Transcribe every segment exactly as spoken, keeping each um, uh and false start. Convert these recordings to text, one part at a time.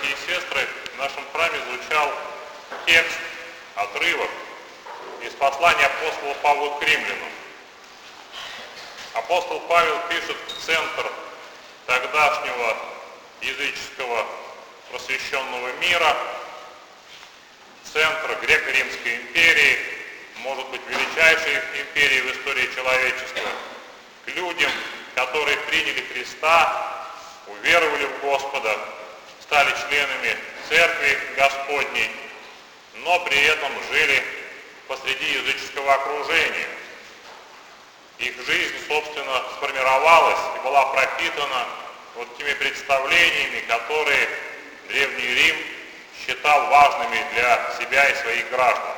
братья и сестры, в нашем храме звучал текст, отрывок из послания апостола Павла к римлянам. Апостол Павел пишет в центр тогдашнего языческого просвещенного мира, центр греко-римской империи, может быть, величайшей империи в истории человечества, к людям, которые приняли Христа, уверовали в Господа, стали членами Церкви Господней, но при этом жили посреди языческого окружения. Их жизнь, собственно, сформировалась и была пропитана вот теми представлениями, которые Древний Рим считал важными для себя и своих граждан.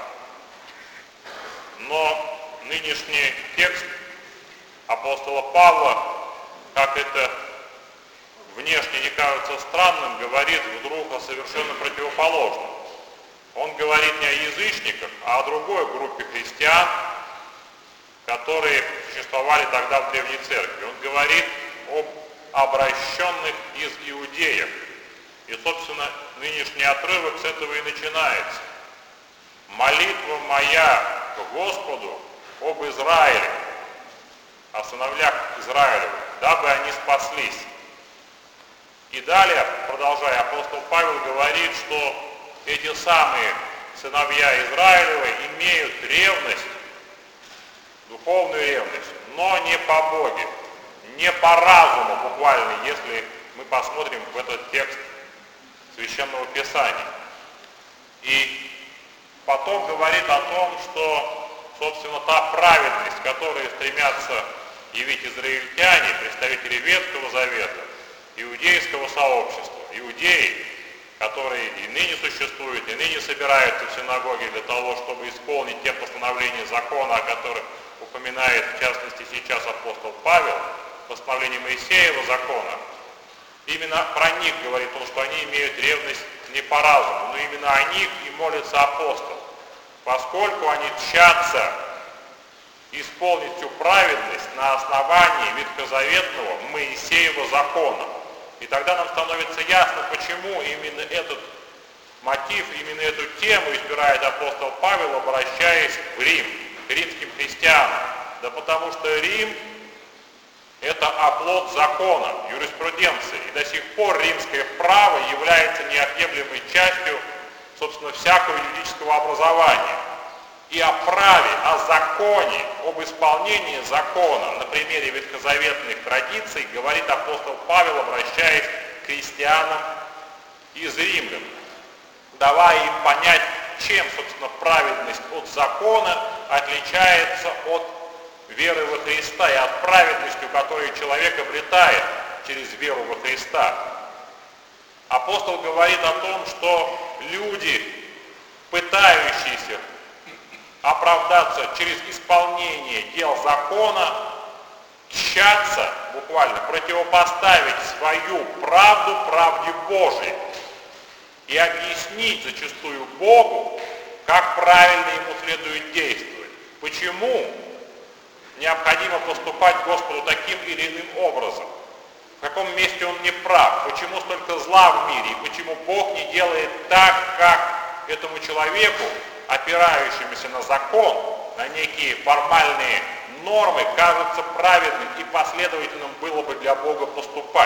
Но нынешний текст апостола Павла, как это внешне не кажется странным, говорит вдруг о совершенно противоположном. Он говорит не о язычниках, а о другой группе христиан, которые существовали тогда в Древней Церкви. Он говорит об обращенных из иудеев. И, собственно, нынешний отрывок с этого и начинается. «Молитва моя к Господу об Израиле, о сыновьях Израилевых, дабы они спаслись». И далее, продолжая, апостол Павел говорит, что эти самые сыновья Израилевы имеют ревность, духовную ревность, но не по Боге, не по разуму буквально, если мы посмотрим в этот текст Священного Писания. И потом говорит о том, что, собственно, та праведность, которой стремятся явить израильтяне, представители Ветхого Завета, иудейского сообщества, иудеи, которые и ныне существуют, и ныне собираются в синагоге для того, чтобы исполнить те постановления закона, о которых упоминает, в частности, сейчас апостол Павел, постановление Моисеева закона. Именно про них говорит он, что они имеют ревность не по разуму, но именно о них и молится апостол, поскольку они тщатся исполнить всю праведность на основании ветхозаветного Моисеева закона. И тогда нам становится ясно, почему именно этот мотив, именно эту тему избирает апостол Павел, обращаясь в Рим, к римским христианам. Да потому что Рим – это оплот закона, юриспруденции. И до сих пор римское право является неотъемлемой частью, собственно, всякого юридического образования. И о праве, о законе, об исполнении закона на примере ветхозаветных традиций говорит апостол Павел, обращаясь к христианам из римлян, давая им понять, чем, собственно, праведность от закона отличается от веры во Христа и от праведности, которую человек обретает через веру во Христа. Апостол говорит о том, что люди, пытающиеся оправдаться через исполнение дел закона, тщатся, буквально, противопоставить свою правду правде Божией и объяснить зачастую Богу, как правильно ему следует действовать. Почему необходимо поступать Господу таким или иным образом? В каком месте он не прав? Почему столько зла в мире? И почему Бог не делает так, как этому человеку, опирающимся на закон, на некие формальные нормы, кажется праведным и последовательным было бы для Бога поступать?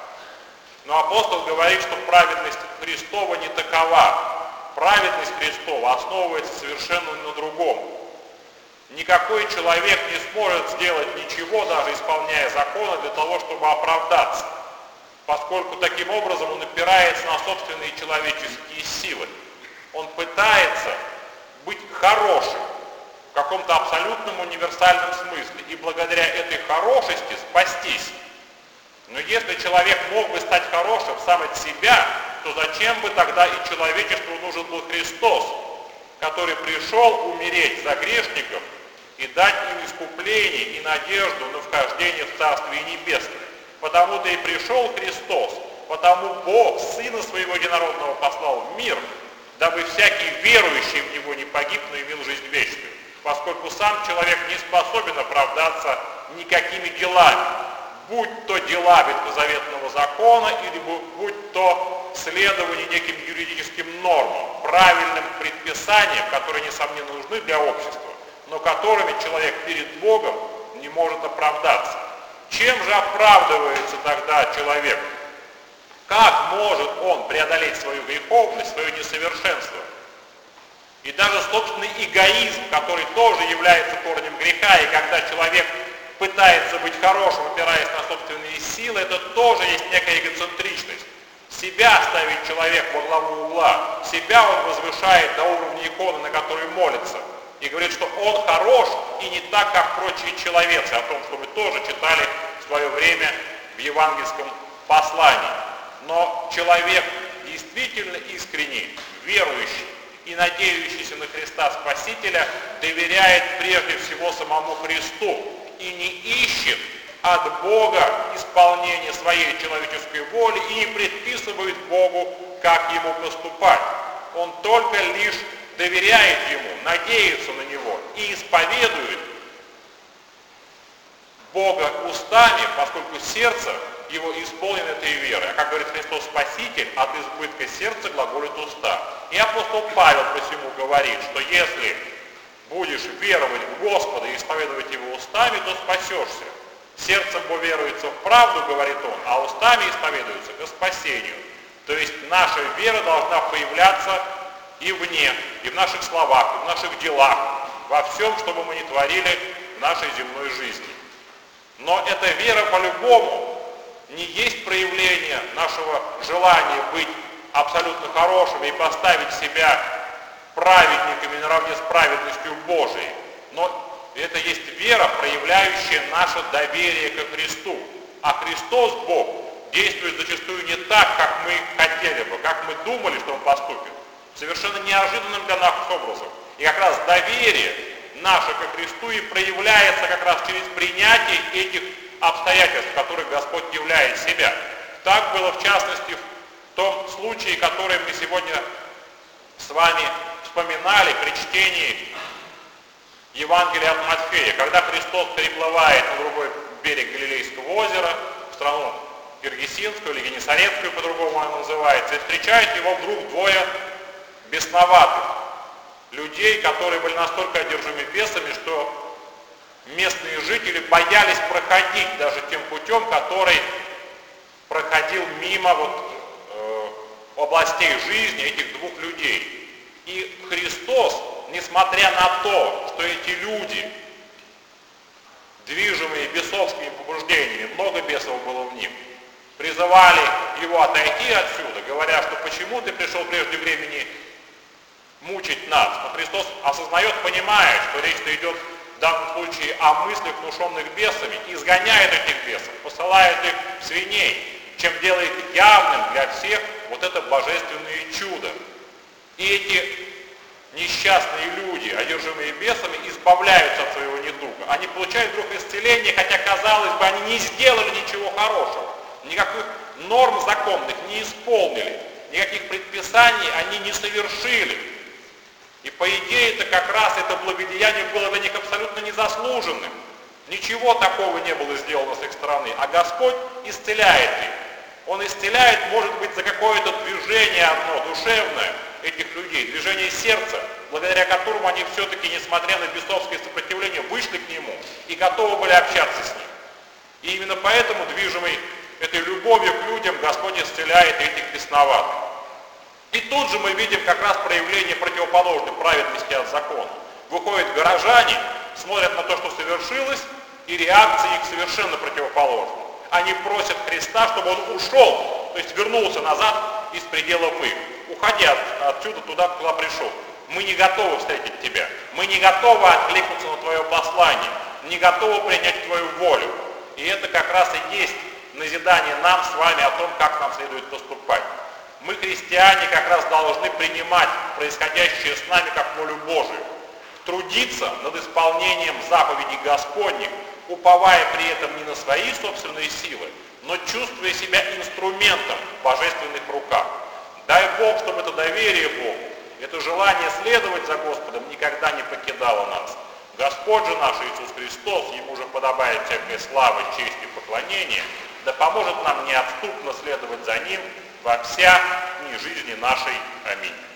Но апостол говорит, что праведность Христова не такова. Праведность Христова основывается совершенно на другом. Никакой человек не сможет сделать ничего, даже исполняя законы, для того, чтобы оправдаться, поскольку таким образом он опирается на собственные человеческие силы. Он пытается быть хорошим в каком-то абсолютном универсальном смысле и благодаря этой хорошести спастись. Но если человек мог бы стать хорошим сам от себя, то зачем бы тогда и человечеству нужен был Христос, который пришел умереть за грешников и дать им искупление и надежду на вхождение в Царствие Небесное? Потому-то и пришел Христос, потому Бог Сына Своего Единородного послал в мир, дабы всякий верующий в Него не погиб, но имел жизнь вечную, поскольку сам человек не способен оправдаться никакими делами, будь то дела ветхозаветного закона, или будь то следование неким юридическим нормам, правильным предписаниям, которые, несомненно, нужны для общества, но которыми человек перед Богом не может оправдаться. Чем же оправдывается тогда человек? Как может он преодолеть свою греховность, свое несовершенство? И даже собственный эгоизм, который тоже является корнем греха, и когда человек пытается быть хорошим, опираясь на собственные силы, это тоже есть некая эгоцентричность. Себя ставит человек во главу угла, себя он возвышает до уровня иконы, на которой молится, и говорит, что он хорош и не так, как прочие человецы, о том, что мы тоже читали в свое время в евангельском послании. Но человек действительно искренний, верующий и надеющийся на Христа Спасителя доверяет прежде всего самому Христу и не ищет от Бога исполнения своей человеческой воли и не предписывает Богу, как ему поступать. Он только лишь доверяет ему, надеется на него и исповедует Бога устами, поскольку сердце его исполнено этой верой. А как говорит Христос Спаситель, от избытка сердца глаголит уста. И апостол Павел посему говорит, что если будешь веровать в Господа и исповедовать Его устами, то спасешься. Сердцем веруется в правду, говорит он, а устами исповедуется ко спасению. То есть наша вера должна появляться и вне, и в наших словах, и в наших делах, во всем, что бы мы ни творили в нашей земной жизни. Но эта вера по-любому не есть проявление нашего желания быть абсолютно хорошими и поставить себя праведниками наравне с праведностью Божией. Но это есть вера, проявляющая наше доверие ко Христу. А Христос, Бог, действует зачастую не так, как мы хотели бы, как мы думали, что Он поступит. Совершенно неожиданным для нас образом. И как раз доверие наше ко Христу и проявляется как раз через принятие этих обстоятельств, в которых Господь являет себя. Так было, в частности, в том случае, который мы сегодня с вами вспоминали при чтении Евангелия от Матфея, когда Христос переплывает на другой берег Галилейского озера, в страну Гергесинскую или Генесарецкую, по-другому она называется, и встречает его вдруг двое бесноватых людей, которые были настолько одержимы бесами, что местные жители боялись проходить даже тем путем, который проходил мимо вот, э, областей жизни этих двух людей. И Христос, несмотря на то, что эти люди, движимые бесовскими побуждениями, много бесов было в них, призывали его отойти отсюда, говоря, что почему ты пришел прежде времени мучить нас. Но Христос осознает, понимает, что речь-то идет в данном случае о мыслях, внушенных бесами, и изгоняет этих бесов, посылает их в свиней, чем делает явным для всех вот это божественное чудо. И эти несчастные люди, одержимые бесами, избавляются от своего недуга. Они получают вдруг исцеление, хотя, казалось бы, они не сделали ничего хорошего, никаких норм законных не исполнили, никаких предписаний они не совершили. И по идее это как раз это благодеяние было для них абсолютно незаслуженным. Ничего такого не было сделано с их стороны, а Господь исцеляет их. Он исцеляет, может быть, за какое-то движение одно, душевное этих людей, движение сердца, благодаря которому они все-таки, несмотря на бесовское сопротивление, вышли к Нему и готовы были общаться с Ним. И именно поэтому, движимый этой любовью к людям, Господь исцеляет этих бесноватых. И тут же мы видим как раз проявление противоположной праведности от закона. Выходят горожане, смотрят на то, что совершилось, и реакция их совершенно противоположна. Они просят Христа, чтобы Он ушел, то есть вернулся назад из пределов их. Уходи от, отсюда туда, куда пришел. Мы не готовы встретить Тебя. Мы не готовы откликнуться на Твое послание. Не готовы принять Твою волю. И это как раз и есть назидание нам с вами о том, как нам следует поступать. Мы, христиане, как раз должны принимать происходящее с нами как волю Божию. Трудиться над исполнением заповедей Господних, уповая при этом не на свои собственные силы, но чувствуя себя инструментом в божественных руках. Дай Бог, чтобы это доверие Богу, это желание следовать за Господом никогда не покидало нас. Господь же наш Иисус Христос, Ему же подобает всякая слава, честь и поклонение, да поможет нам неотступно следовать за Ним во вся дни жизни нашей. Аминь.